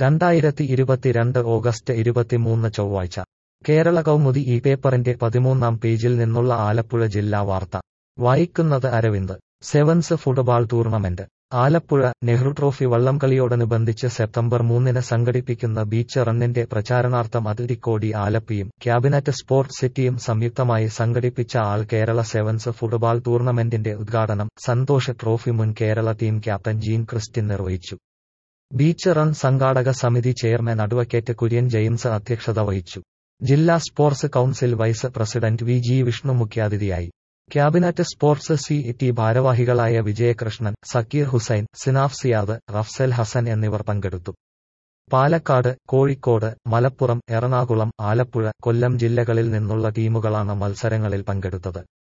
2022 August 23 ചൊവ്വാഴ്ച കേരള കൗമുദി ഈ പേപ്പറിന്റെ 13-ാം പേജിൽ നിന്നുള്ള ആലപ്പുഴ ജില്ലാ വാർത്ത വായിക്കുന്നത് Aravind. Sevens football tournament Alappuzha. Nehru trophy വള്ളംകളിയോടനുബന്ധിച്ച് സെപ്റ്റംബർ 3-ന് സംഘടിപ്പിക്കുന്ന ബീച്ച് റണ്ണിന്റെ പ്രചാരണാർത്ഥം അത്ലറ്റിക്കോടി ആലപ്പിയും ക്യാബിനറ്റ് സ്പോർട്സ് സിറ്റിയും സംയുക്തമായി സംഘടിപ്പിച്ച ആൾ കേരള സെവൻസ് ഫുട്ബാൾ ടൂർണമെന്റിന്റെ ഉദ്ഘാടനം സന്തോഷ് ട്രോഫി മുൻ Kerala team captain Jean Christian നിർവഹിച്ചു. ബീച്ച് റൺ സംഘാടക സമിതി ചെയർമാൻ അഡ്വക്കേറ്റ് കുര്യൻ ജെയിംസ് അധ്യക്ഷത വഹിച്ചു. ജില്ലാ sports council vice president V G Vishnu മുഖ്യാതിഥിയായി. ക്യാബിനറ്റ് സ്പോർട്സ് സി ഭാരവാഹികളായ വിജയകൃഷ്ണൻ, സക്കീർ ഹുസൈൻ, സിനാഫ് സിയാദ്, റഫ്സൽ ഹസൻ എന്നിവർ പങ്കെടുത്തു. പാലക്കാട്, കോഴിക്കോട്, മലപ്പുറം, എറണാകുളം, ആലപ്പുഴ, കൊല്ലം ജില്ലകളിൽ നിന്നുള്ള ടീമുകളാണ് മത്സരങ്ങളിൽ പങ്കെടുത്തത്.